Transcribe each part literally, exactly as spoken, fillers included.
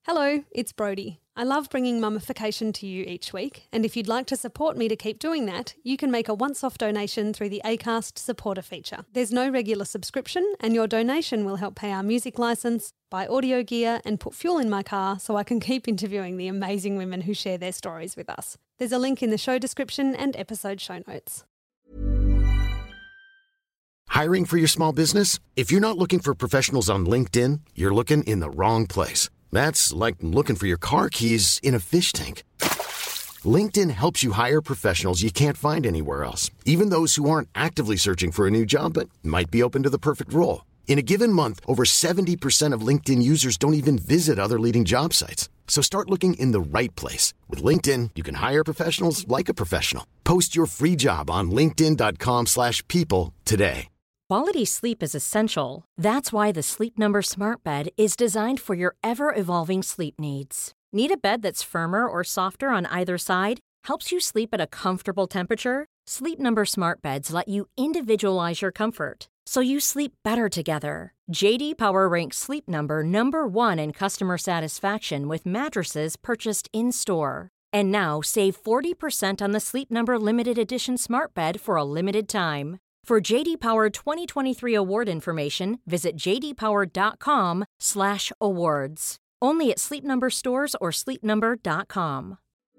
Hello, it's Brodie. I love bringing mummification to you each week, and if you'd like to support me to keep doing that, you can make a once-off donation through the Acast supporter feature. There's no regular subscription, and your donation will help pay our music licence, buy audio gear, and put fuel in my car so I can keep interviewing the amazing women who share their stories with us. There's a link in the show description and episode show notes. Hiring for your small business? If you're not looking for professionals on LinkedIn, you're looking in the wrong place. That's like looking for your car keys in a fish tank. LinkedIn helps you hire professionals you can't find anywhere else, even those who aren't actively searching for a new job but might be open to the perfect role. In a given month, over seventy percent of LinkedIn users don't even visit other leading job sites. So start looking in the right place. With LinkedIn, you can hire professionals like a professional. Post your free job on linkedin.com slash people today. Quality sleep is essential. That's why the Sleep Number Smart Bed is designed for your ever-evolving sleep needs. Need a bed that's firmer or softer on either side? Helps you sleep at a comfortable temperature? Sleep Number Smart Beds let you individualize your comfort, so you sleep better together. J D Power ranks Sleep Number number one in customer satisfaction with mattresses purchased in-store. And now save forty percent on the Sleep Number Limited Edition Smart Bed for a limited time. For J D Power twenty twenty-three award information, visit jdpower.com slash awards. Only at Sleep Number stores or sleep number dot com.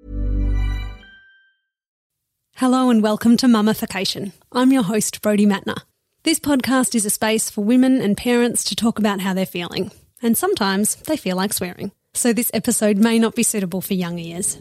Hello and welcome to Mummification. I'm your host, Brodie Matner. This podcast is a space for women and parents to talk about how they're feeling. And sometimes they feel like swearing. So this episode may not be suitable for young ears.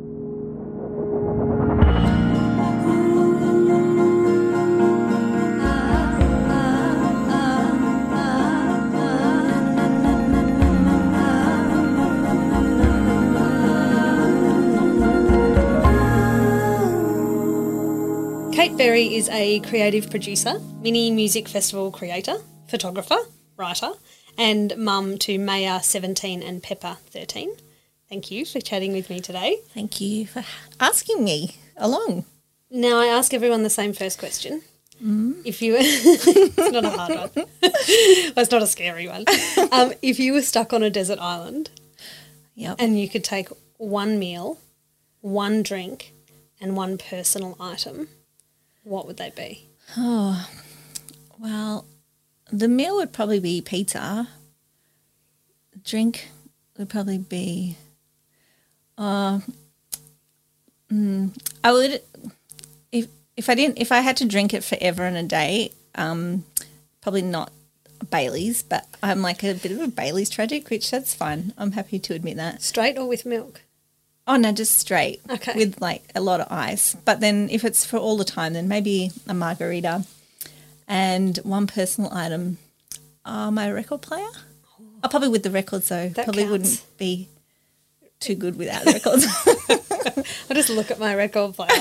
Kate Berry is a creative producer, mini music festival creator, photographer, writer, and mum to Maya seventeen and Pepper thirteen. Thank you for chatting with me today. Thank you for asking me along. Now, I ask everyone the same first question. Mm. If you, it's not a hard one. Well, it's not a scary one. Um, if you were stuck on a desert island, yep, and you could take one meal, one drink, and one personal item, what would they be? Oh, well, the meal would probably be pizza. Drink would probably be, uh, mm, I would, if if I didn't, if I had to drink it forever and a day, um, probably not Baileys, but I'm like a bit of a Baileys tragic, which that's fine. I'm happy to admit that. Straight or with milk? Oh, no, just straight. Okay. With, like, a lot of ice. But then if it's for all the time, then maybe a margarita and one personal item, uh, my record player. Oh, probably with the records, though. That probably counts. Wouldn't be too good without the records. I'll just look at my record player.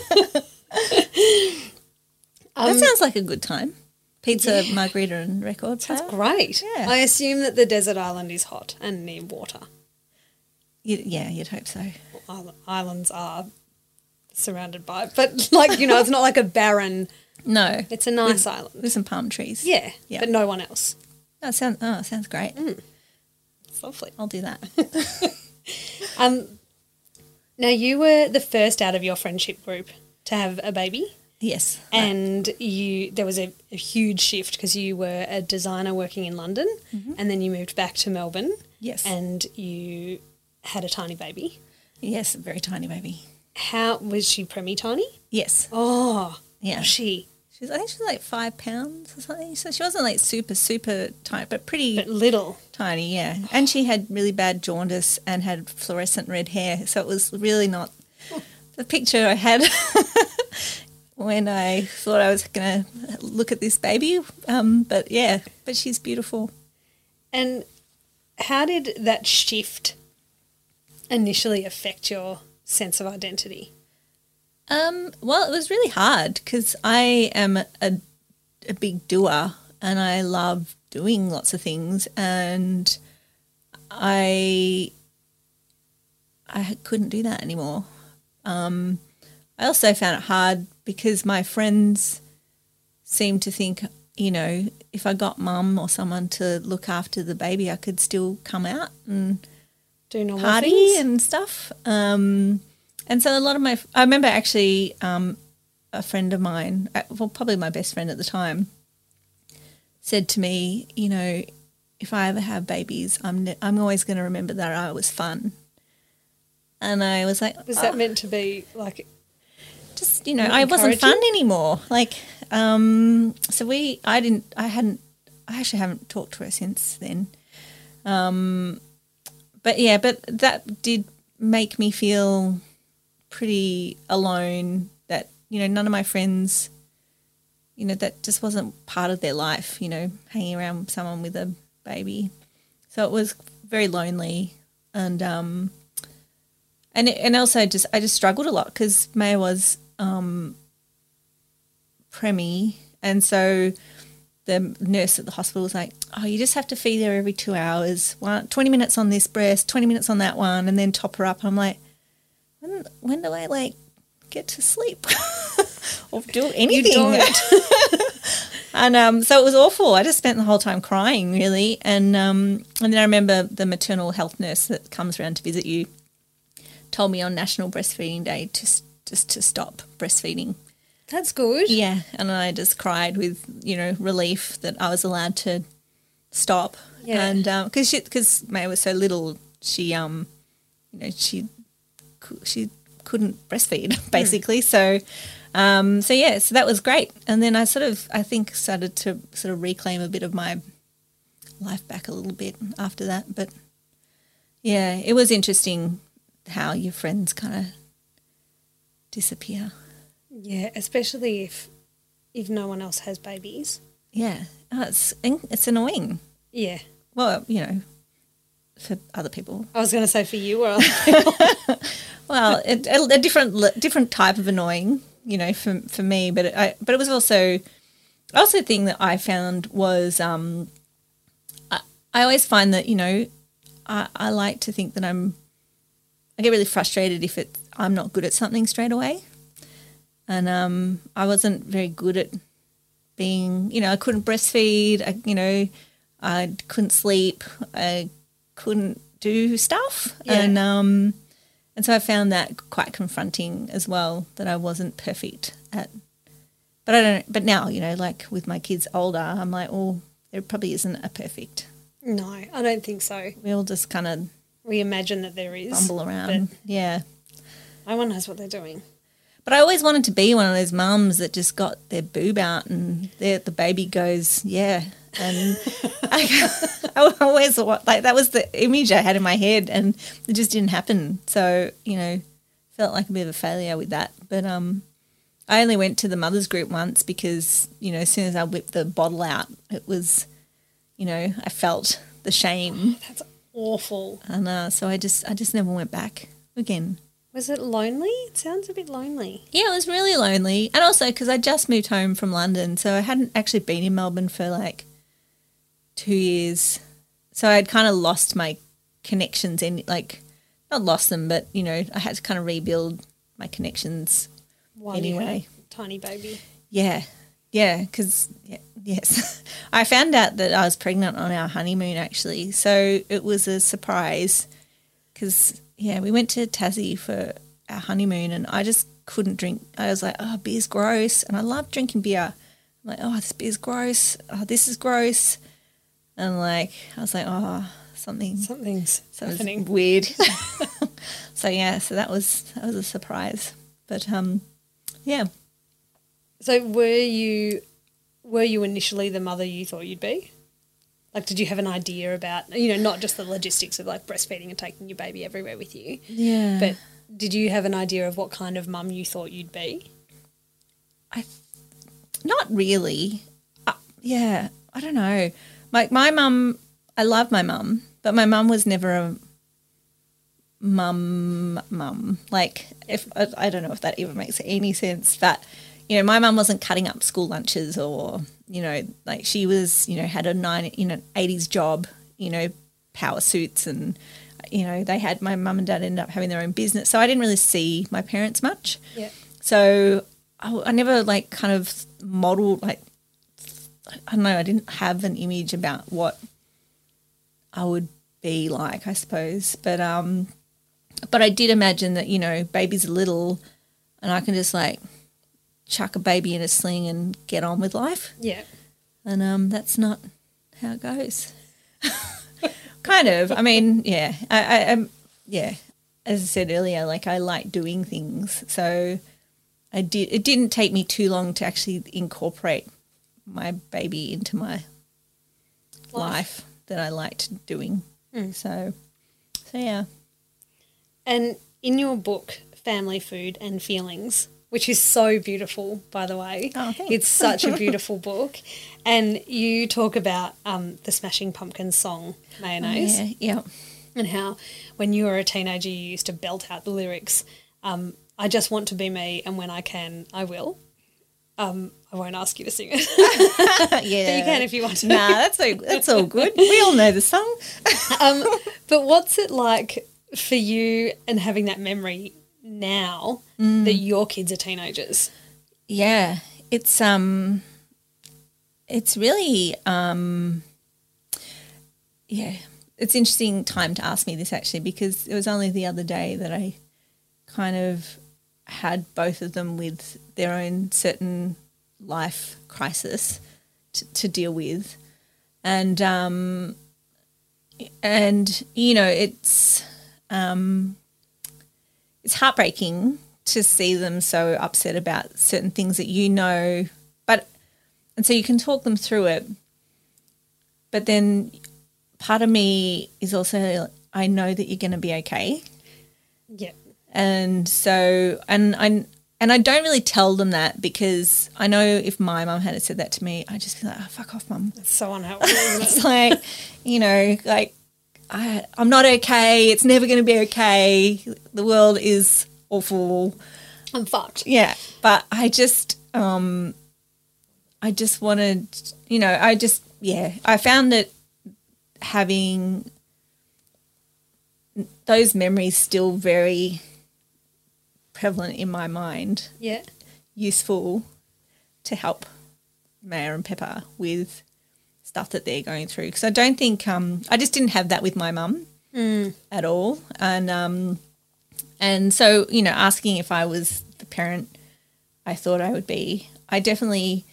um, that sounds like a good time. Pizza, yeah. Margarita and record player. That's great. Yeah. I assume that the desert island is hot and near water. You, yeah, you'd hope so. Well, islands are surrounded by, but like, you know, it's not like a barren. No. It's a nice with, island. With some palm trees. Yeah, yeah. But no one else. Oh, sounds, oh, sounds great. Mm. It's lovely. I'll do that. um, now, you were the first out of your friendship group to have a baby. Yes. And right. you there was a, a huge shift because you were a designer working in London, mm-hmm. and then you moved back to Melbourne. Yes. And you had a tiny baby. Yes, a very tiny baby. How was she preemie tiny? Yes. Oh, yeah. Was she? She's I think she was like five pounds or something. So she wasn't like super super tiny, but pretty but little tiny, yeah. And she had really bad jaundice and had fluorescent red hair, so it was really not the picture I had when I thought I was going to look at this baby. Um, but yeah, but she's beautiful. And how did that shift initially affect your sense of identity? Um, well, it was really hard because I am a, a big doer and I love doing lots of things, and I I couldn't do that anymore. Um, I also found it hard because my friends seemed to think, you know, if I got mum or someone to look after the baby, I could still come out and Do normal party things. and stuff. Um, and so a lot of my, I remember actually um, a friend of mine, uh, well, probably my best friend at the time, said to me, you know, if I ever have babies, I'm ne- I'm always going to remember that I was fun. And I was like, Was oh, that meant to be like, just, you know, I wasn't fun encouraging? anymore. Like, um, so we, I didn't, I hadn't, I actually haven't talked to her since then. Um, but yeah, but that did make me feel pretty alone, that, you know, none of my friends, you know, that just wasn't part of their life, you know, hanging around with someone with a baby. So it was very lonely. And, um, and, it, and also just, I just struggled a lot because Maya was, um, preemie. And so the nurse at the hospital was like, oh, you just have to feed her every two hours, one, twenty minutes on this breast, twenty minutes on that one, and then top her up. And I'm like, when, when do I, like, get to sleep or do anything? You don't. And um, so it was awful. I just spent the whole time crying, really. And um, and then I remember the maternal health nurse that comes around to visit you told me on National Breastfeeding Day to, just to stop breastfeeding. That's good. Yeah, and I just cried with, you know, relief that I was allowed to stop. Yeah. And because um, because Maya was so little, she um, you know, she she couldn't breastfeed basically. Mm. So um, so yeah, so that was great. And then I sort of I think started to sort of reclaim a bit of my life back a little bit after that. But yeah, it was interesting how your friends kind of disappear. Yeah, especially if if no one else has babies. Yeah, oh, it's it's annoying. Yeah. Well, you know, for other people. I was going to say for you or other people. Well, it, a, a different different type of annoying, you know, for for me. But it, I but it was also also a thing that I found was um, I, I always find that, you know, I, I like to think that I'm I get really frustrated if it I'm not good at something straight away. And um, I wasn't very good at being, you know, I couldn't breastfeed, I, you know, I couldn't sleep, I couldn't do stuff. Yeah. And um, and so I found that quite confronting as well, that I wasn't perfect at. But I don't, but now, you know, like with my kids older, I'm like, oh, there probably isn't a perfect. No, I don't think so. We all just kind of We imagine that there is. bumble around. Yeah. No one knows what they're doing. But I always wanted to be one of those mums that just got their boob out and the baby goes, yeah. And I, I always, like, that was the image I had in my head, and it just didn't happen. So, you know, felt like a bit of a failure with that. But um, I only went to the mothers group once because, you know, as soon as I whipped the bottle out, it was, you know, I felt the shame. That's awful. And uh, so I just, I just never went back again. Was it lonely? It sounds a bit lonely. Yeah, it was really lonely. And also because I just moved home from London, so I hadn't actually been in Melbourne for like two years. So I'd kind of lost my connections in, like, not lost them, but, you know, I had to kind of rebuild my connections While you had anyway. a tiny baby. Yeah, yeah, because, yeah, yes. I found out that I was pregnant on our honeymoon, actually. So it was a surprise because, yeah, we went to Tassie for our honeymoon and I just couldn't drink. I was like, oh, beer's gross. And I love drinking beer. I'm like, oh, this beer's gross. Oh, this is gross. And, like, I was like, oh, something. Something's something's happening. weird. So, yeah, so that was that was a surprise. But, um, yeah. So were you were you initially the mother you thought you'd be? Like, did you have an idea about, you know, not just the logistics of, like, breastfeeding and taking your baby everywhere with you, Yeah. but did you have an idea of what kind of mum you thought you'd be? I, not really. Uh, yeah, I don't know. My my mum, I love my mum, but my mum was never a mum mum. Like, if I, I don't know if that even makes any sense, but you know, my mum wasn't cutting up school lunches or, you know, like she was, you know, had a nine, you know, eighties job, you know, power suits and, you know, they had, my mum and dad ended up having their own business. So I didn't really see my parents much. Yeah. So I, I never like kind of modeled, like, I don't know, I didn't have an image about what I would be like, I suppose. But um, but I did imagine that, you know, babies are little and I can just like chuck a baby in a sling and get on with life. Yeah. And um, that's not how it goes. Kind of. I mean, yeah. I, I, I'm, yeah. As I said earlier, like I like doing things. So I did. It didn't take me too long to actually incorporate my baby into my life, life that I liked doing. Mm. So, so yeah. And in your book, Family Food and Feelings, which is so beautiful, by the way. Oh, thanks. It's such a beautiful book. And you talk about um, the Smashing Pumpkins song, Mayonnaise. Oh, yeah, yeah. And how when you were a teenager you used to belt out the lyrics, um, I just want to be me and when I can, I will. Um, I won't ask you to sing it. Yeah. But you can if you want to. Nah, that's all, that's all good. We all know the song. um, but what's it like for you and having that memory now mm. that your kids are teenagers? Yeah, it's um, it's really um, yeah, it's interesting time to ask me this actually, because it was only the other day that I kind of had both of them with their own certain life crisis to, to deal with, and um, and you know it's um. It's heartbreaking to see them so upset about certain things that you know, but and so you can talk them through it. But then part of me is also, I know that you're going to be okay. Yeah. And so, and I and I don't really tell them that, because I know if my mum had said that to me, I'd just be like, oh, fuck off, mum. It's so unhelpful, isn't it? It's like, you know, like, I, I'm not okay. It's never going to be okay. The world is awful. I'm fucked. Yeah, but I just, um, I just wanted, you know, I just, yeah, I found that having those memories still very prevalent in my mind. Yeah. Useful to help Maya and Pepper with stuff that they're going through, because I don't think um, I just didn't have that with my mum mm. at all, and um, and so you know, asking if I was the parent I thought I would be, I definitely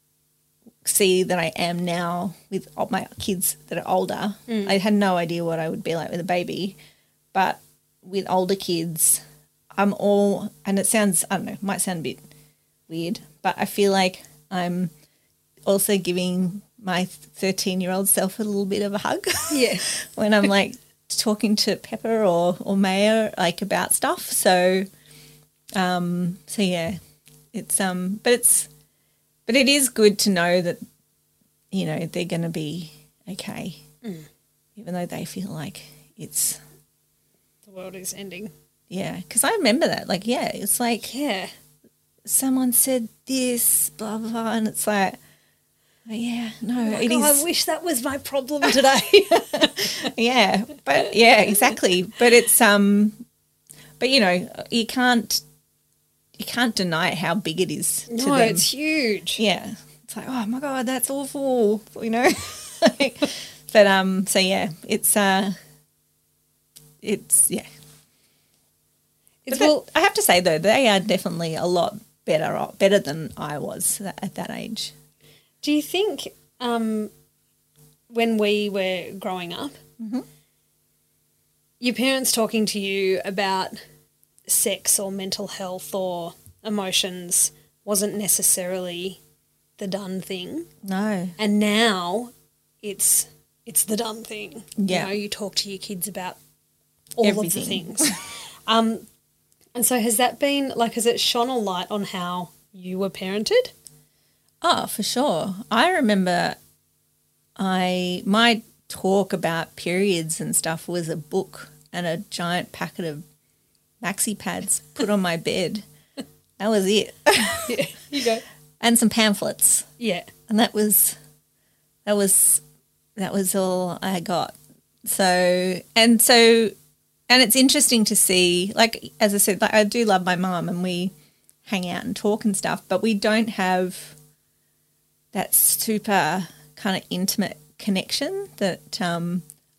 see that I am now with my kids that are older. Mm. I had no idea what I would be like with a baby, but with older kids, I'm all, and it sounds, I don't know, it might sound a bit weird, but I feel like I'm also giving my thirteen-year-old self a little bit of a hug. Yeah. When I'm like talking to Pepper or, or Maya like about stuff. So, um, so yeah, it's, um, but it's, but it is good to know that, you know, they're going to be okay, mm. even though they feel like it's. The world is ending. Yeah. Because I remember that. Like, yeah, it's like. Yeah. Someone said this, blah, blah, blah, and it's like, oh, yeah, no, oh it God, is. I wish that was my problem today. Yeah, but yeah, exactly. But it's um, but you know, you can't, you can't deny how big it is. To no, them. It's huge. Yeah, it's like, oh my God, that's awful. You know, but um, so yeah, it's uh, it's yeah. It's well, that, I have to say though, they are definitely a lot better, better than I was at that age. Do you think um, when we were growing up, mm-hmm. your parents talking to you about sex or mental health or emotions wasn't necessarily the done thing? No. And now it's it's the done thing. Yeah. You know, you talk to your kids about all Everything. of the things. um, and so has that been, like, has it shone a light on how you were parented? Oh, for sure. I remember I my talk about periods and stuff was a book and a giant packet of maxi pads put on my bed. That was it. Yeah, you go. And some pamphlets. Yeah. And that was that was that was all I got. So and so and it's interesting to see, like as I said, like I do love my mum and we hang out and talk and stuff, but we don't have that super kind of intimate connection that um,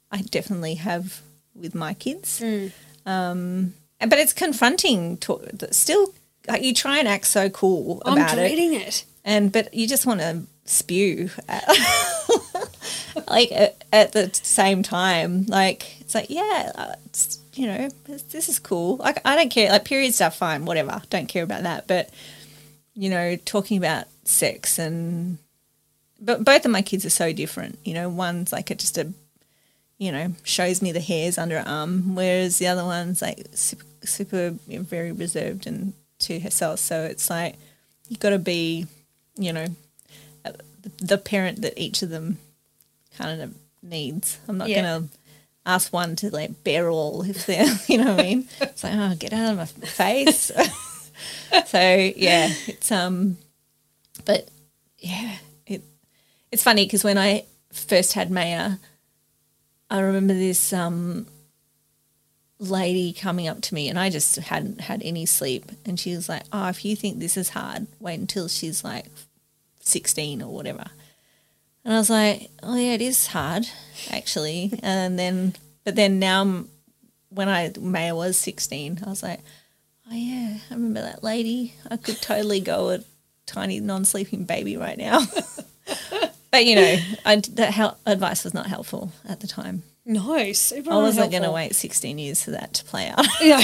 I definitely have with my kids. Mm. Um, but it's confronting. To, still, like, you try and act so cool I'm about it. I'm dreading it. And but you just want to spew, at, like at, at the same time. Like it's like yeah, it's, you know, this, this is cool. Like I don't care. Like period stuff, fine, whatever. Don't care about that. But you know, talking about sex and but both of my kids are so different. You know, one's like a, just a, you know, shows me the hairs under her arm, whereas the other one's like super, super you know, very reserved and to herself. So it's like you've got to be, you know, the parent that each of them kind of needs. I'm not Yeah. going to ask one to like bear all if they're, you know what I mean? It's like, oh, get out of my face. So yeah, it's um, but yeah, it it's funny because when I first had Maya, I remember this um lady coming up to me and I just hadn't had any sleep, and she was like, oh, if you think this is hard, wait until she's like sixteen or whatever. And I was like, oh yeah, it is hard actually. And then but then now when I Maya was sixteen, I was like, oh yeah, I remember that lady. I could totally go a tiny non-sleeping baby right now. But you know, I, that hel- advice was not helpful at the time. No, super I wasn't going to unhelpful. wait sixteen years for that to play out. Yeah.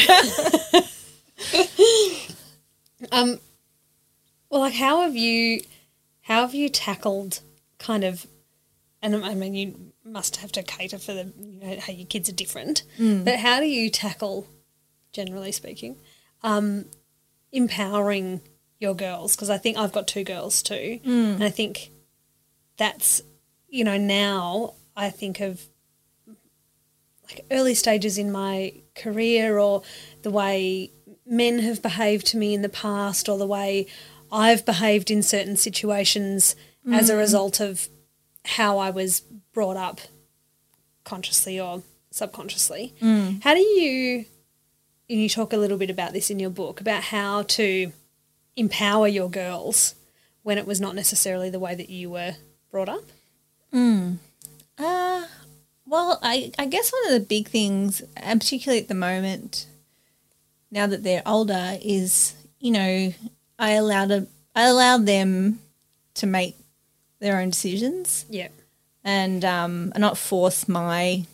um, well, like, how have you, how have you tackled kind of, and I mean, you must have to cater for the, you know, how your kids are different, Mm. but how do you tackle, generally speaking, um, empowering your girls? Because I think I've got two girls too, Mm. and I think that's, you know, now I think of like early stages in my career, or the way men have behaved to me in the past, or the way I've behaved in certain situations as a result of how I was brought up, consciously or subconsciously. How do you, and you talk a little bit about this in your book, about how to empower your girls when it was not necessarily the way that you were brought up? Uh, well, I, I guess one of the big things, and particularly at the moment, now that they're older, is, you know, I allowed a, I allowed them to make their own decisions Yeah. and um, not force my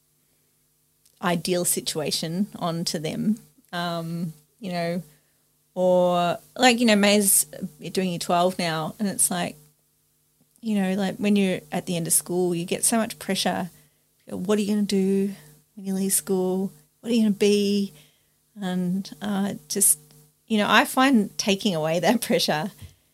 ideal situation onto them, um, you know, or like, you know, May's doing year twelve now, and it's like, you know, like when you're at the end of school, you get so much pressure. What are you going to do when you leave school? What are you going to be? And uh, just, you know, I find taking away that pressure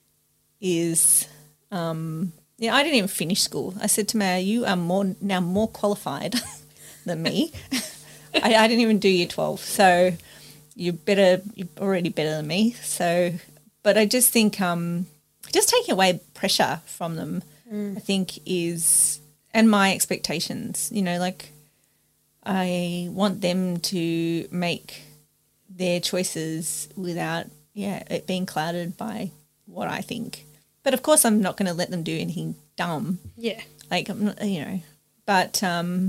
is, um, yeah, I didn't even finish school. I said to Maya, you are more now more qualified than me. I, I didn't even do year twelve, so you're better. You're already better than me. So, but I just think, um, just taking away pressure from them, I think is, and my expectations, you know, like I want them to make their choices without, yeah, it being clouded by what I think. But of course I'm not going to let them do anything dumb. Yeah. Like, I'm not, you know, but, um,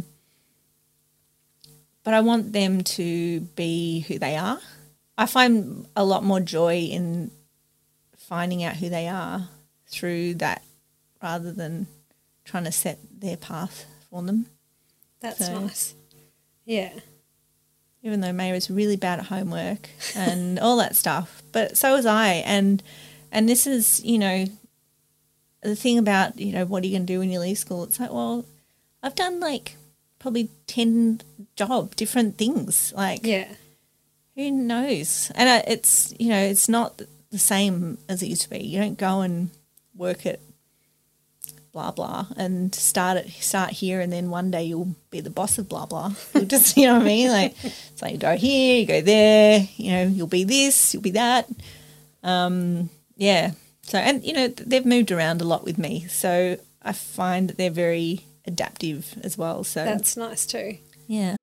but I want them to be who they are. I find a lot more joy in finding out who they are through that rather than trying to set their path for them. That's So- nice. Yeah. Even though Maya is really bad at homework and all that stuff, but so was I. And and this is, you know, the thing about, you know, what are you going to do when you leave school? It's like, well, I've done like probably ten job, different things. Like, Yeah. who knows? And uh, it's, you know, it's not the same as it used to be. You don't go and work at blah blah and start it start here and then one day you'll be the boss of blah blah. You'll just, you know what I mean? Like, it's like you go here, you go there, you know, you'll be this, you'll be that. Um, yeah. So, and you know, they've moved around a lot with me, so I find that they're very adaptive as well. So That's nice too. yeah.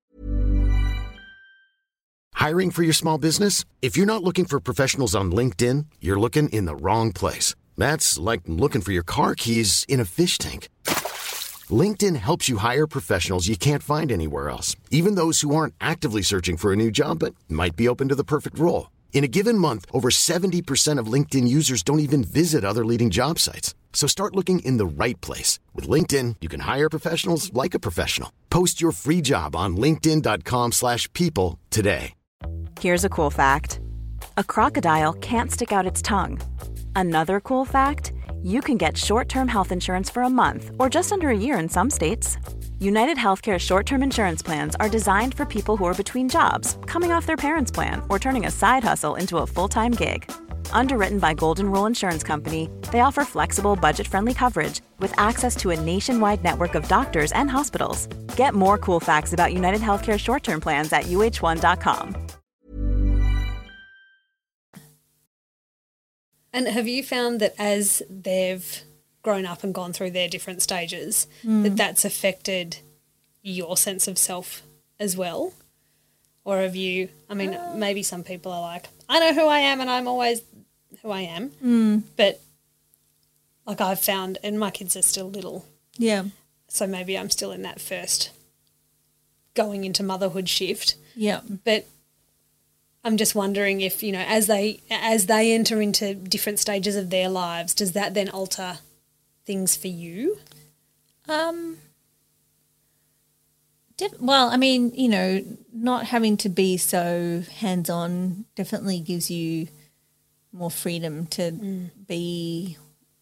Hiring for your small business? If you're not looking for professionals on LinkedIn, you're looking in the wrong place. That's like looking for your car keys in a fish tank. LinkedIn helps you hire professionals you can't find anywhere else, even those who aren't actively searching for a new job but might be open to the perfect role. In a given month, over seventy percent of LinkedIn users don't even visit other leading job sites. So start looking in the right place. With LinkedIn, you can hire professionals like a professional. Post your free job on linkedin.com slash people today. Here's a cool fact. A crocodile can't stick out its tongue. Another cool fact, you can get short-term health insurance for a month or just under a year in some states. United Healthcare short-term insurance plans are designed for people who are between jobs, coming off their parents' plan, or turning a side hustle into a full-time gig. Underwritten by Golden Rule Insurance Company, they offer flexible, budget-friendly coverage with access to a nationwide network of doctors and hospitals. Get more cool facts about United Healthcare short-term plans at U H one dot com. And have you found that as they've grown up and gone through their different stages, mm. that that's affected your sense of self as well? Or have you, I mean, uh, maybe some people are like, I know who I am and I'm always who I am. Mm. But like I've found, and my kids are still little. Yeah. So maybe I'm still in that first going into motherhood shift. Yeah. But I'm just wondering if, you know, as they as they enter into different stages of their lives, does that then alter things for you? Um. Def- well, I mean, you know, not having to be so hands-on definitely gives you more freedom to mm. be,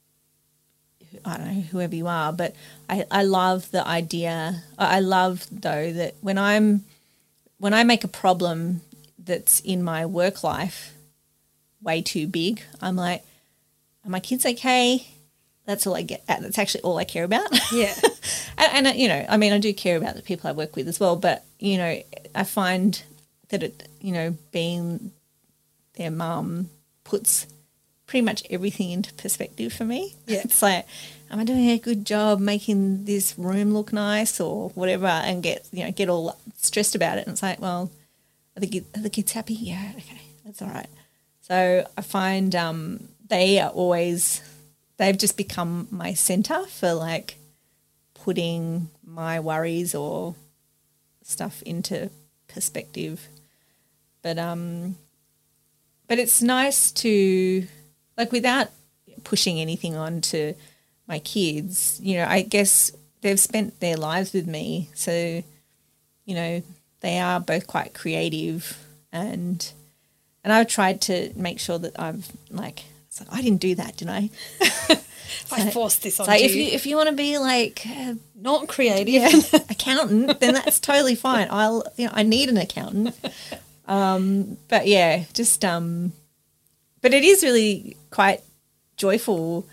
I don't know, whoever you are. But I, I love the idea. I love, though, that when I'm when I make a problem that's in my work life way too big, I'm like, are my kids okay? That's all I get. That's actually all I care about. Yeah. and, and, you know, I mean, I do care about the people I work with as well, but, you know, I find that, it, you know, being their mum puts pretty much everything into perspective for me. Yeah. It's like, am I doing a good job making this room look nice or whatever, and get, you know, get all stressed about it. And it's like, well, are the, kid, are the kids happy? Yeah, okay, that's all right. So I find um, they are always... they've just become my centre for like putting my worries or stuff into perspective. But um, but it's nice to, like, without pushing anything on to my kids, you know, I guess they've spent their lives with me. So, you know, they are both quite creative, and and I've tried to make sure that I've like, it's like, I didn't do that, didn't I? I forced this on like you. If you if you want to be like uh, not creative, yeah, accountant, then that's totally fine. I'll you know I need an accountant. Um, but yeah, just um, but it is really quite joyful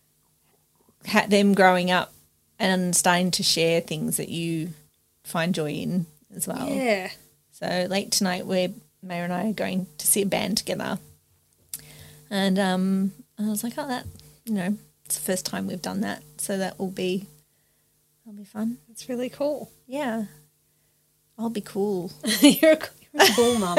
ha- them growing up and starting to share things that you find joy in as well. Yeah. So late tonight, we're Maya and I are going to see a band together. And um, I was like, oh, that, you know, it's the first time we've done that. So that will be, that'll be fun. It's really cool. Yeah. I'll be cool. you're, a, you're a cool mum.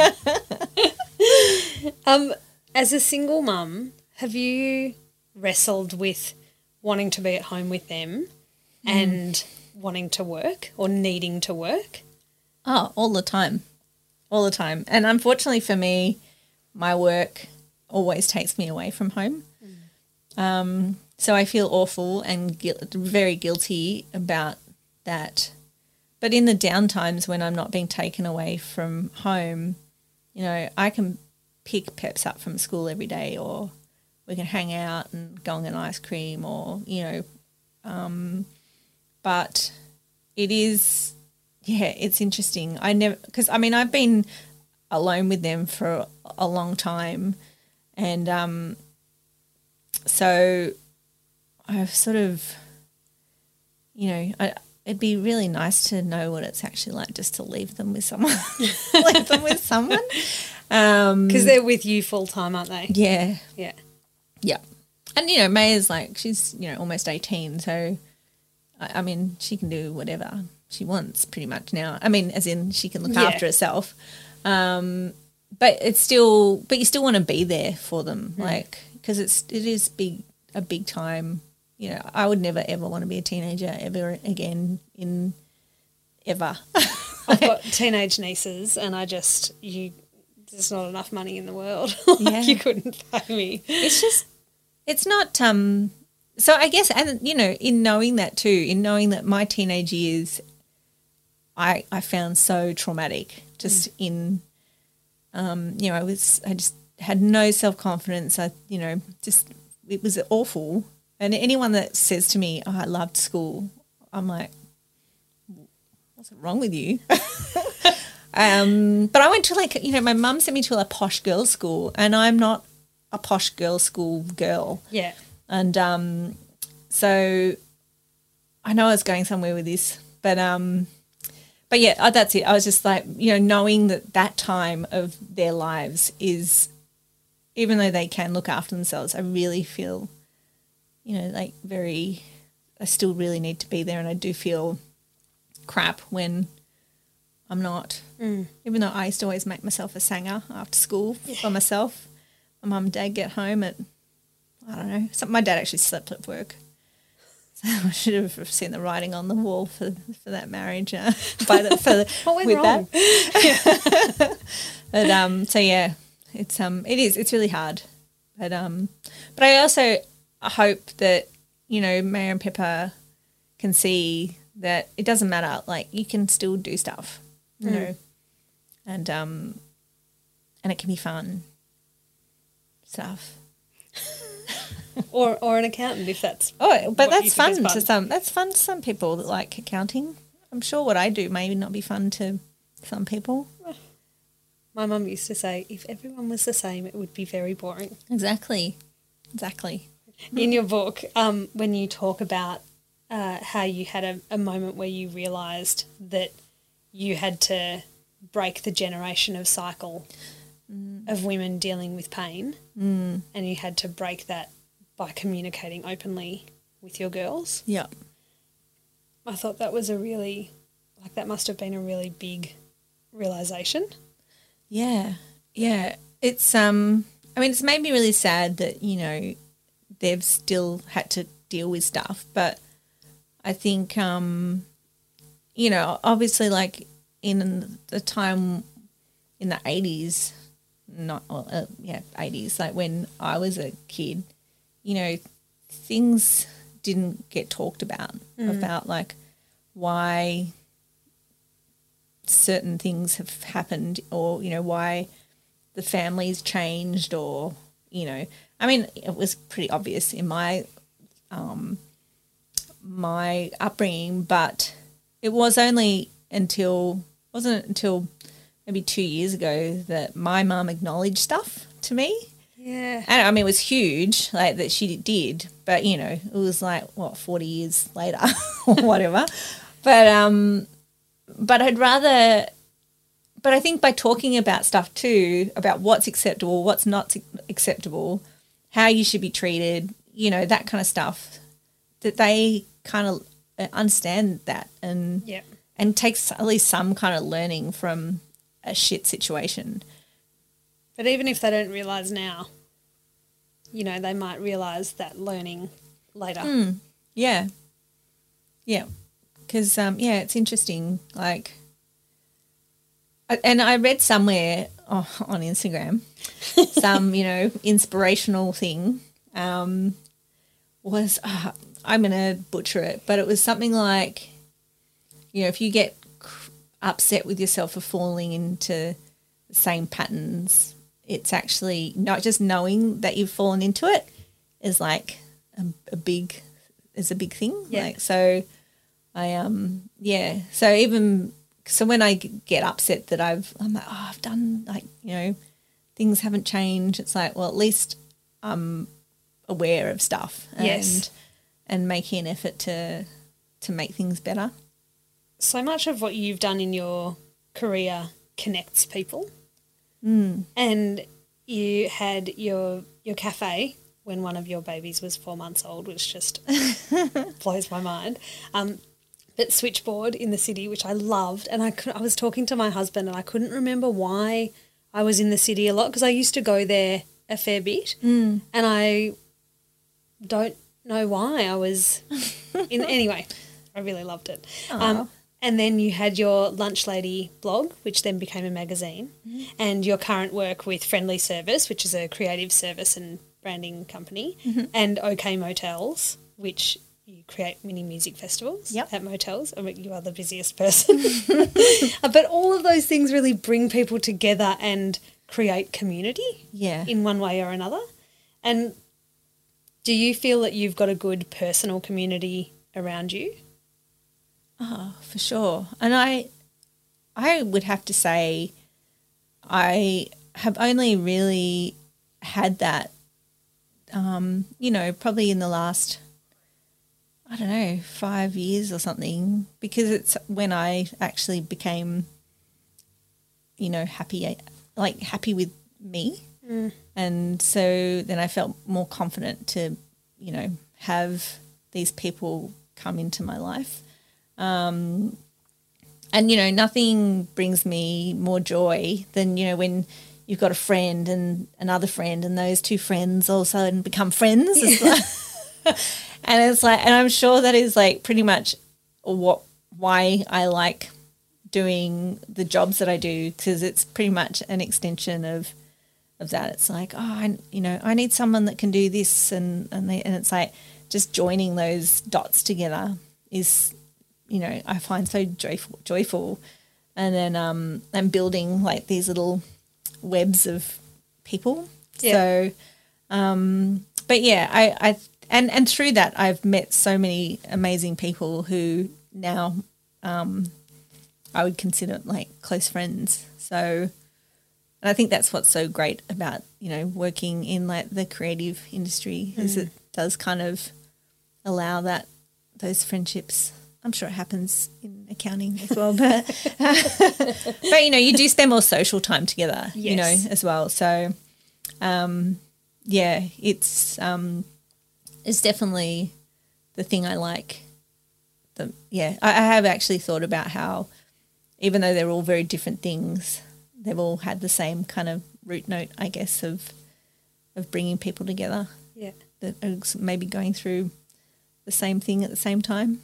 um, as a single mum, have you wrestled with wanting to be at home with them mm. and wanting to work or needing to work? Oh, all the time. All the time. And unfortunately for me, my work always takes me away from home. Mm. Um, so I feel awful and gu- very guilty about that. But in the downtimes when I'm not being taken away from home, you know, I can pick Peps up from school every day, or we can hang out and go and get an ice cream, or, you know, um, but it is, yeah, it's interesting. I never, because I mean, I've been alone with them for a long time. And um, so I've sort of, you know, I, it'd be really nice to know what it's actually like just to leave them with someone, leave them with someone. Because um, they're with you full time, aren't they? Yeah. Yeah. Yeah. And, you know, Maya's like, she's, you know, almost eighteen. So, I, I mean, she can do whatever she wants pretty much now. I mean, as in she can look yeah. after herself. Um But it's still, but you still want to be there for them, mm. like, because it's it is big a big time you know, I would never ever want to be a teenager ever again in ever. I've got teenage nieces, and I just you there's not enough money in the world. Like, Yeah. you couldn't pay me. It's just, it's not, um, so I guess, and you know, in knowing that too, in knowing that my teenage years, I, I found so traumatic just mm. in, um, you know, I was, I just had no self-confidence. I, you know, just, it was awful. And anyone that says to me, oh, I loved school, I'm like, what's wrong with you? Um, but I went to like, you know, my mum sent me to a posh girls' school, and I'm not a posh girls' school girl. Yeah. And um, so I know I was going somewhere with this, but um, but yeah, oh, that's it. I was just like, you know, knowing that that time of their lives is, even though they can look after themselves, I really feel, you know, like very, I still really need to be there, and I do feel crap when I'm not, mm. even though I used to always make myself a sanger after school yeah. for myself. My mum and dad get home at, I don't know, some, my dad actually slept at work. So I should have seen the writing on the wall for for that marriage. Uh, by the, for the, what went with wrong? That. But um, so yeah, it's um, it is, it's really hard. But um, but I also hope that, you know, Mayor and Pippa can see that it doesn't matter. Like, you can still do stuff. You know, mm. and um, and it can be fun stuff, or or an accountant if that's oh, but that's fun, fun to some. That's fun to some people that like accounting. I'm sure what I do may not be fun to some people. My mum used to say, if everyone was the same, it would be very boring. Exactly, exactly. In your book, um, when you talk about uh, how you had a, a moment where you realised that you had to break the generational cycle mm. of women dealing with pain, mm. and you had to break that by communicating openly with your girls. Yeah. I thought that was a really, like, that must have been a really big realisation. Yeah, yeah. It's, um, I mean, it's made me really sad that, you know, they've still had to deal with stuff, but I think, um, you know, obviously, like, in the time in the eighties, not, well, uh, yeah, eighties, like when I was a kid, you know, things didn't get talked about, mm. about, like, why certain things have happened, or, you know, why the family's changed, or, you know, I mean, it was pretty obvious in my, um, my upbringing, but it was only until, wasn't until maybe two years ago that my mum acknowledged stuff to me. Yeah. And I mean, it was huge, like, that she did, but, you know, it was like, what, forty years later or whatever. But, um, but I'd rather, but I think by talking about stuff too, about what's acceptable, what's not acceptable, how you should be treated, you know, that kind of stuff, that they kind of understand that and yeah. and takes at least some kind of learning from a shit situation. But even if they don't realise now, you know, they might realise that learning later. Mm, yeah. Yeah. Because, um, yeah, it's interesting, like, and I read somewhere oh, on Instagram some, you know, inspirational thing um, was, uh, I'm going to butcher it, but it was something like, you know, if you get upset with yourself for falling into the same patterns, it's actually not just knowing that you've fallen into it is like a, a big, is a big thing. Yeah. Like, so I, um, yeah. So even, so when I get upset that I've, I'm like, oh, I've done, like, you know, things haven't changed. It's like, well, at least I'm aware of stuff and, yes. and making an effort to, to make things better. So much of what you've done in your career connects people. Mm. And you had your your cafe when one of your babies was four months old, which just blows my mind. Um, but Switchboard in the city, which I loved, and I could, I was talking to my husband and I couldn't remember why I was in the city a lot because I used to go there a fair bit, mm. and I don't know why. I was in anyway. I really loved it. Um, and then you had your Lunch Lady blog, which then became a magazine, mm-hmm. and your current work with Friendly Service, which is a creative service and branding company, mm-hmm. and OK Motels, which you create mini music festivals yep. at motels. I mean, you are the busiest person. But all of those things really bring people together and create community yeah. in one way or another. And do you feel that you've got a good personal community around you? Oh, for sure. And I I would have to say I have only really had that, um, you know, probably in the last, I don't know, five years or something, because it's when I actually became, you know, happy, like happy with me. Mm. And so then I felt more confident to, you know, have these people come into my life. Um, and, you know, nothing brings me more joy than, you know, when you've got a friend and another friend and those two friends all of a sudden become friends. Yeah. It's like, and it's like, and I'm sure that is like pretty much what, why I like doing the jobs that I do, because it's pretty much an extension of, of that. It's like, oh, I, you know, I need someone that can do this. And, and, they, and it's like just joining those dots together is, you know, I find so joyful, joyful. And then um, I'm building like these little webs of people. Yeah. So, um, but yeah, I, I, and, and through that I've met so many amazing people who now um, I would consider like close friends. So, and I think that's what's so great about, you know, working in like the creative industry mm. is it does kind of allow that, those friendships. I'm sure it happens in accounting as well, but but you know, you do spend more social time together, yes. you know, as well. So, um, yeah, it's um, it's definitely the thing I like. The yeah, I, I have actually thought about how, even though they're all very different things, they've all had the same kind of root note, I guess, of of bringing people together. Yeah, that are maybe going through the same thing at the same time.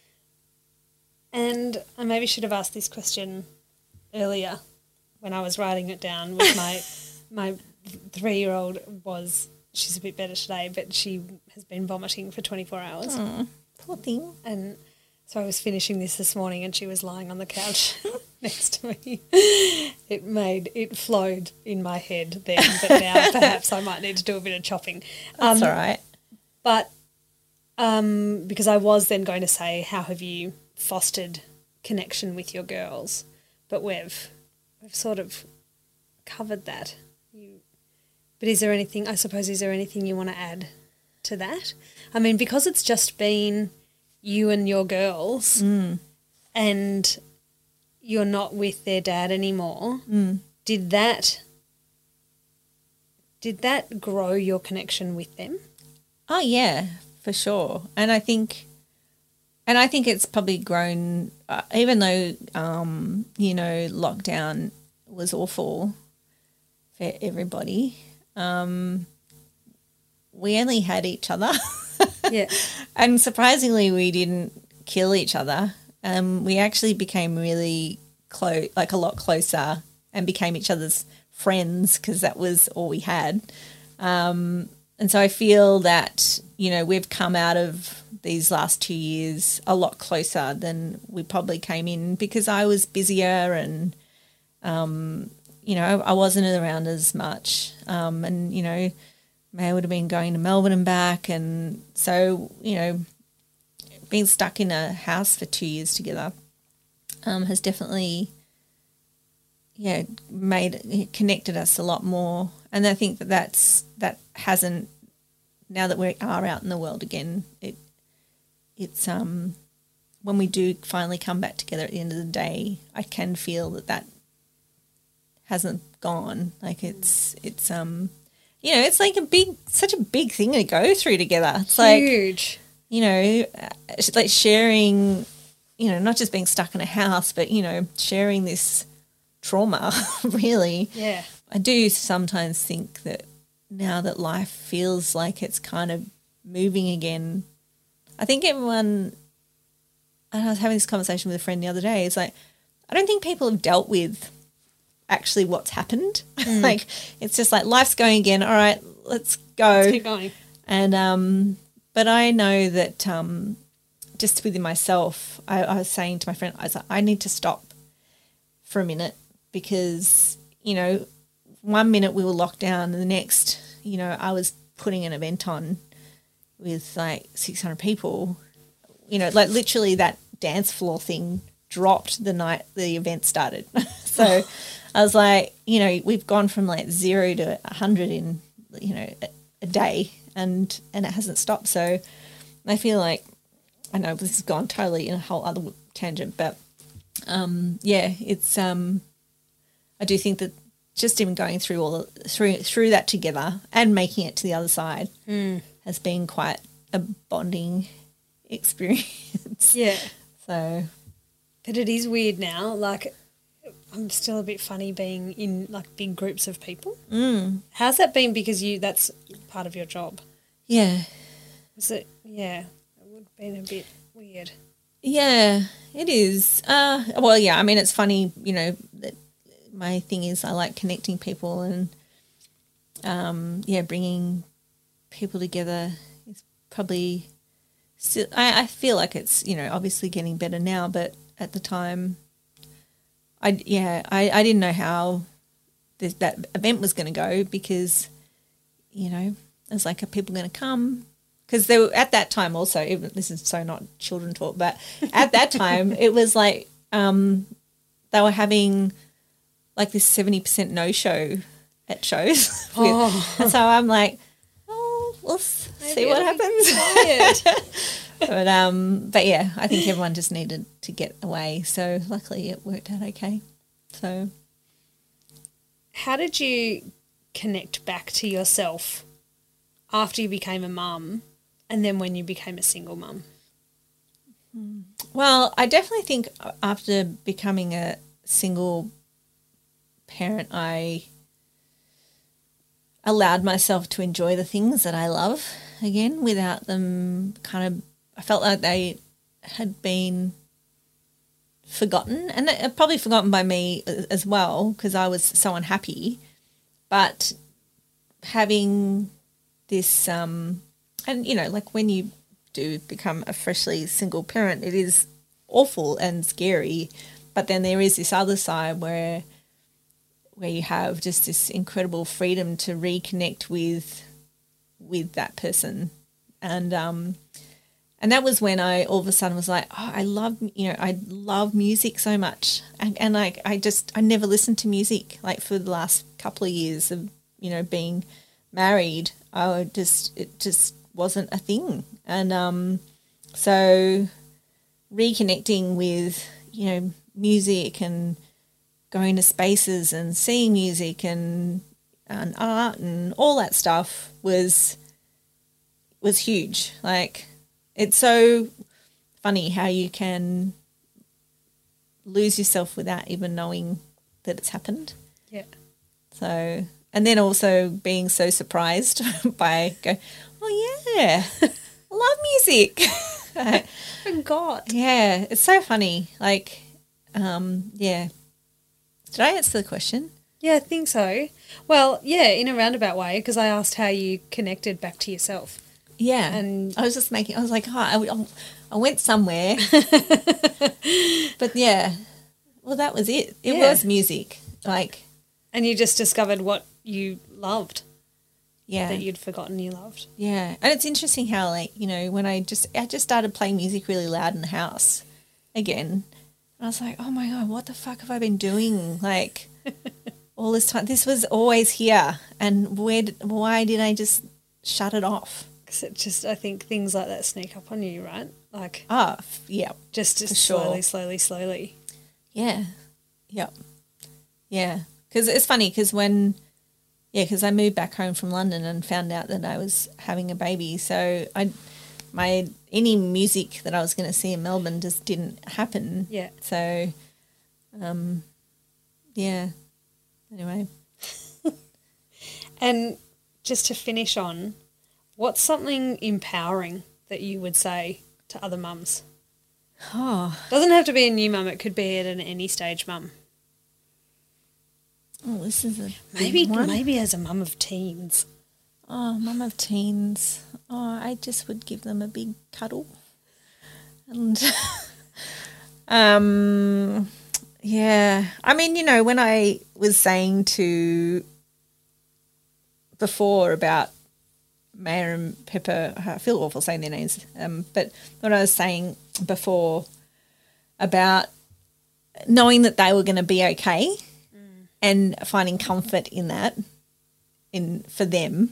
And I maybe should have asked this question earlier when I was writing it down with my my three-year-old was, she's a bit better today, but she has been vomiting for twenty-four hours. Oh, poor thing. And so I was finishing this this morning and she was lying on the couch next to me. It made, it flowed in my head then, but now perhaps I might need to do a bit of chopping. That's um, all right. But um, because I was then going to say, how have you fostered connection with your girls, but we've we've sort of covered that. You, but is there anything, I suppose, is there anything you want to add to that? I mean, because it's just been you and your girls mm. and you're not with their dad anymore, mm. did that did that grow your connection with them? Oh, yeah, for sure. And I think And I think it's probably grown, uh, even though, um, you know, lockdown was awful for everybody. Um, we only had each other. Yeah. And surprisingly, we didn't kill each other. Um, we actually became really close, like a lot closer, and became each other's friends because that was all we had. Um, and so I feel that, you know, we've come out of these last two years a lot closer than we probably came in, because I was busier and, um, you know, I wasn't around as much. Um, and, you know, May would have been going to Melbourne and back. And so, you know, being stuck in a house for two years together um, has definitely, yeah, made, connected us a lot more. And I think that that's, that hasn't, now that we are out in the world again, it, it's um when we do finally come back together at the end of the day, I can feel that that hasn't gone. Like it's it's um you know, it's like a big, such a big thing to go through together. It's huge. Like, you know, it's like sharing, you know, not just being stuck in a house, but, you know, sharing this trauma. Really, yeah. I do sometimes think that now that life feels like it's kind of moving again. I think everyone, and I was having this conversation with a friend the other day, it's like, I don't think people have dealt with actually what's happened. Mm. Like, it's just like life's going again. All right, let's go. Let's keep going. And, um, but I know that um, just within myself, I, I was saying to my friend, I was like, I need to stop for a minute because, you know, one minute we were locked down and the next, you know, I was putting an event on with like six hundred people, you know, like literally that dance floor thing dropped the night the event started. So I was like, you know, we've gone from like zero to one hundred in, you know, a, a day and, and it hasn't stopped. So I feel like, I know this has gone totally in a whole other tangent, but um, yeah, it's, um, I do think that just even going through all the, through through that together and making it to the other side mm. has been quite a bonding experience. Yeah. So, but it is weird now. Like, I'm still a bit funny being in like big groups of people. Mm. How's that been? Because you that's part of your job. Yeah. Is it? Yeah. It would have been a bit weird. Yeah, it is. Uh, well, yeah. I mean, it's funny. You know, that my thing is I like connecting people and, um, yeah, bringing people together is probably. Still, I, I feel like it's, you know, obviously getting better now, but at the time, I yeah, I, I didn't know how this, that event was going to go because, you know, it was like, are people going to come? Because they were at that time also, even, this is so not children talk, but at that time it was like um, they were having like this seventy percent no-show at shows. Oh. And so I'm like, oh, we'll Maybe see what happens. but um, but yeah, I think everyone just needed to get away. So luckily it worked out okay. So, how did you connect back to yourself after you became a mum and then when you became a single mum? Well, I definitely think after becoming a single parent, I allowed myself to enjoy the things that I love again without them kind of, I felt like they had been forgotten and probably forgotten by me as well because I was so unhappy. But having this, um, and, you know, like when you do become a freshly single parent, it is awful and scary. But then there is this other side where where you have just this incredible freedom to reconnect with with that person. And um, and that was when I all of a sudden was like, oh, I love, you know, I love music so much. And, and I, I just, I never listened to music like for the last couple of years of, you know, being married. I just, it just wasn't a thing. And um, so reconnecting with, you know, music and going to spaces and seeing music and and art and all that stuff was was huge. Like, it's so funny how you can lose yourself without even knowing that it's happened. Yeah. So, and then also being so surprised by go, oh yeah, I love music. I forgot. Yeah, it's so funny. Like, um, yeah. Did I answer the question? Yeah, I think so. Well, yeah, in a roundabout way, because I asked how you connected back to yourself. Yeah. And I was just making, I was like, oh, I, I went somewhere. But yeah, well, that was it. It Yeah. was music. Like, and you just discovered what you loved. yeah. That you'd forgotten you loved. Yeah. And it's interesting how, like, you know, when I just, I just started playing music really loud in the house again. And I was like, oh my God, what the fuck have I been doing? Like, all this time. This was always here. And where? Did, why did I just shut it off? Because it just, I think things like that sneak up on you, right? Like, Ah, oh, yeah. just, just for slowly, sure. slowly, slowly. Yeah. Yep. Yeah. Because it's funny because when, yeah, because I moved back home from London and found out that I was having a baby. So I, my, any music that I was going to see in Melbourne just didn't happen. Yeah. So, um, yeah. Anyway. And just to finish on, What's something empowering that you would say to other mums? Oh, Doesn't have to be a new mum. It could be at an any stage mum. oh this is a Maybe big one. maybe as a mum of teens. Oh, mum of teens. Oh, I just would give them a big cuddle. And, um, yeah. I mean, you know, when I was saying to before about Maya and Pepper, I feel awful saying their names, um, but what I was saying before about knowing that they were going to be okay mm. and finding comfort in that, in for them,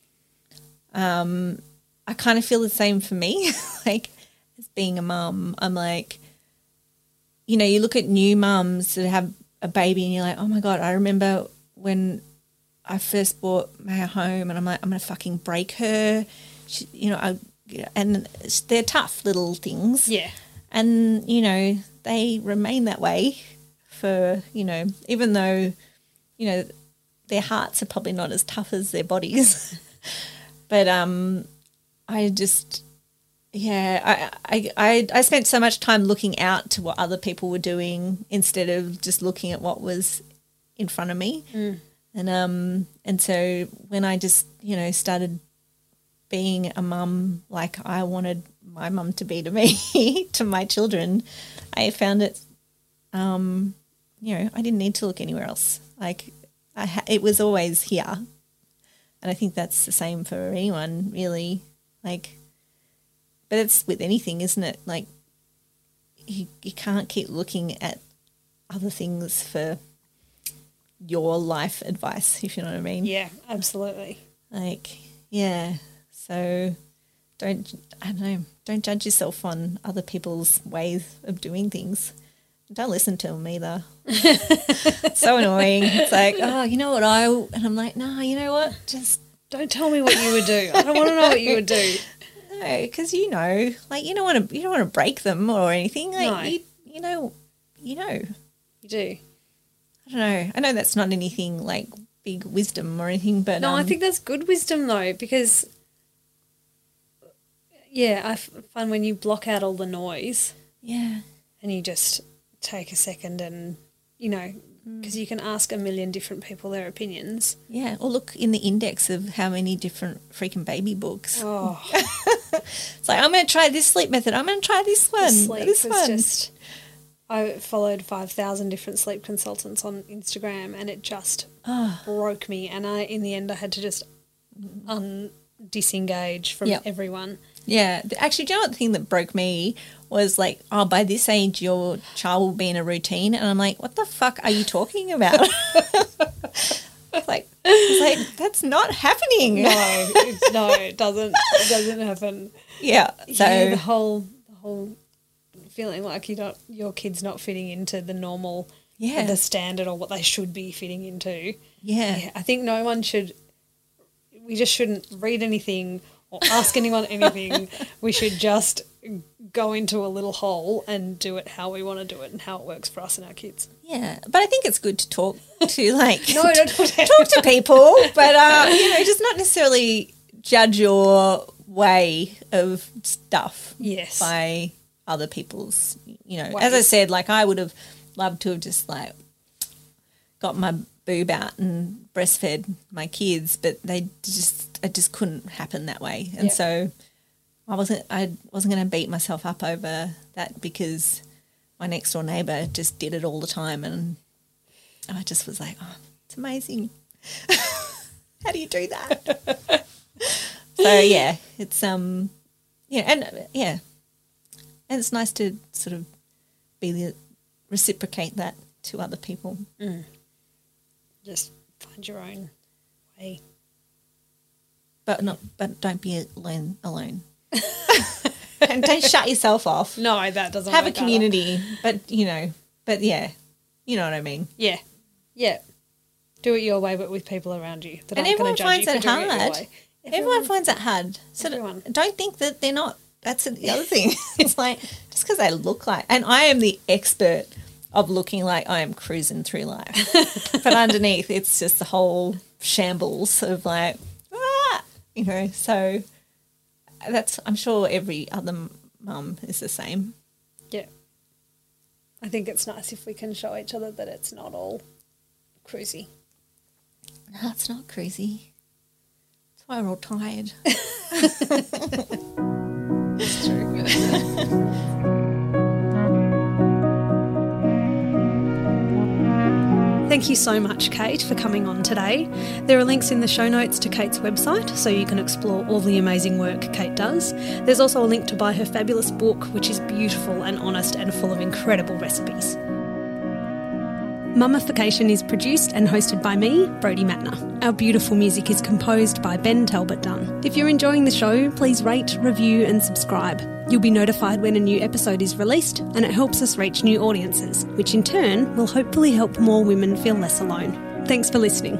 um, I kind of feel the same for me. Like, as being a mum, I'm like, you know, you look at new mums that have a baby and you're like, oh my God, I remember when I first brought Maya home and I'm like, I'm going to fucking break her. She, you know, I, and they're tough little things. Yeah. And, you know, they remain that way for, you know, even though, you know, their hearts are probably not as tough as their bodies. But um, I just, yeah, I, I, I, I spent so much time looking out to what other people were doing instead of just looking at what was in front of me. Mm. And um and so when I just, you know, started being a mum like I wanted my mum to be to me, to my children, I found it, um, you know, I didn't need to look anywhere else. Like I ha- it was always here. And I think that's the same for anyone really. Like, but it's with anything, isn't it? Like you, you can't keep looking at other things for your life advice, if you know what I mean. Yeah, absolutely. Like, yeah. So don't, I don't know, don't judge yourself on other people's ways of doing things. Don't listen to them either. It's so annoying. It's like, oh, you know what I, and I'm like, nah, you know what? Just don't tell me what you would do. I don't want to know what you would do. No, because you know, like you don't want to, you don't want to break them or anything. Like No. you, you know, you know. You do. I don't know. I know that's not anything like big wisdom or anything, but No, um, I think that's good wisdom though, because yeah, I f- find when you block out all the noise yeah, and you just take a second and, you know, because you can ask a million different people their opinions. yeah. Or look in the index of how many different freaking baby books. Oh, It's like I'm going to try this sleep method. I'm going to try this one. sleep this is one. just. I followed five thousand different sleep consultants on Instagram and it just Oh. broke me. And I, in the end, I had to just un- disengage from Yep. everyone. Yeah. Actually, do you know what the thing that broke me was like, oh, by this age, your child will be in a routine. And I'm like, what the fuck are you talking about? It's like, it's like, that's not happening. No, it's, no, it doesn't. It doesn't happen. Yeah. So, Yeah, the whole, the whole feeling like you don't, your kid's not fitting into the normal, Yeah. the standard or what they should be fitting into. yeah. Yeah, I think no one should. We just shouldn't read anything or ask anyone anything. We should just go into a little hole and do it how we want to do it and how it works for us and our kids. Yeah. But I think it's good to talk to like No, don't talk to talk to people, but uh, you know, just not necessarily judge your way of stuff Yes. by other people's, you know, Ways. as I said, like I would have loved to have just like got my boob out and breastfed my kids, but they just, it just couldn't happen that way. And Yep. so I wasn't, I wasn't going to beat myself up over that because my next door neighbour just did it all the time. And I just was like, oh, it's amazing. How do you do that? So yeah, it's, um, yeah, and uh, yeah. And it's nice to sort of be the, reciprocate that to other people. Just find your own way. But not, but don't be alone. alone. And don't shut yourself off. No, that doesn't Have a work either. community, but you know, but yeah, you know what I mean. Yeah. Yeah. Do it your way, but with people around you that And aren't going everyone to judge finds you for it doing it your hard. way. Everyone, finds it hard. So Everyone. don't think that they're not. That's the other thing. It's like just because they look like, and I am the expert of looking like I am cruising through life, but underneath it's just the whole shambles of like, ah, you know, so that's, I'm sure every other mum is the same. Yeah. I think it's nice if we can show each other that it's not all cruisy. No, it's not crazy. That's why we're all tired. It's true. Thank you so much, Kate, for coming on today. There are links in the show notes to Kate's website so you can explore all the amazing work Kate does. There's also a link to buy her fabulous book, which is beautiful and honest and full of incredible recipes. Mummification is produced and hosted by me, Brodie Matner. Our beautiful music is composed by Ben Talbot Dunn. If you're enjoying the show, please rate, review and subscribe. You'll be notified when a new episode is released, and it helps us reach new audiences, which in turn will hopefully help more women feel less alone. Thanks for listening.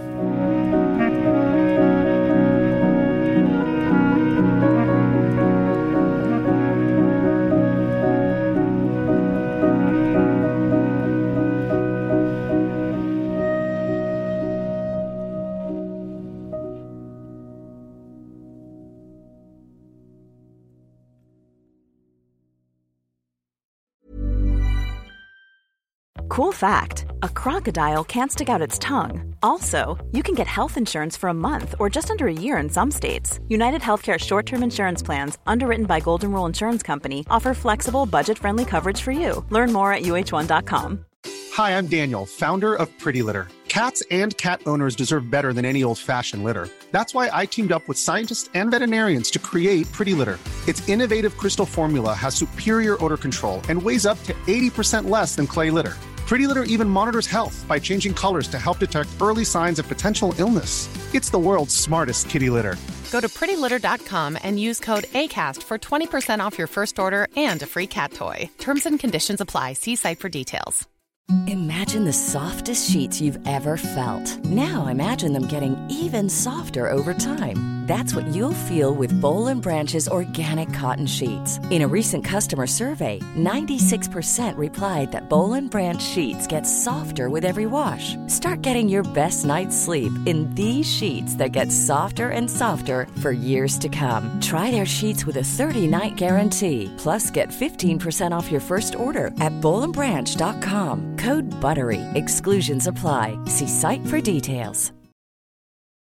Cool fact, a crocodile can't stick out its tongue. Also, you can get health insurance for a month or just under a year in some states. United Healthcare short-term insurance plans, underwritten by Golden Rule Insurance Company, offer flexible, budget-friendly coverage for you. Learn more at U H one dot com. Hi, I'm Daniel, founder of Pretty Litter. Cats and cat owners deserve better than any old-fashioned litter. That's why I teamed up with scientists and veterinarians to create Pretty Litter. Its innovative crystal formula has superior odor control and weighs up to eighty percent less than clay litter. Pretty Litter even monitors health by changing colors to help detect early signs of potential illness. It's the world's smartest kitty litter. Go to pretty litter dot com and use code ACAST for twenty percent off your first order and a free cat toy. Terms and conditions apply. See site for details. Imagine the softest sheets you've ever felt. Now imagine them getting even softer over time. That's what you'll feel with Boll and Branch's organic cotton sheets. In a recent customer survey, ninety-six percent replied that Boll and Branch sheets get softer with every wash. Start getting your best night's sleep in these sheets that get softer and softer for years to come. Try their sheets with a thirty-night guarantee. Plus, get fifteen percent off your first order at boll and branch dot com. Code BUTTERY. Exclusions apply. See site for details.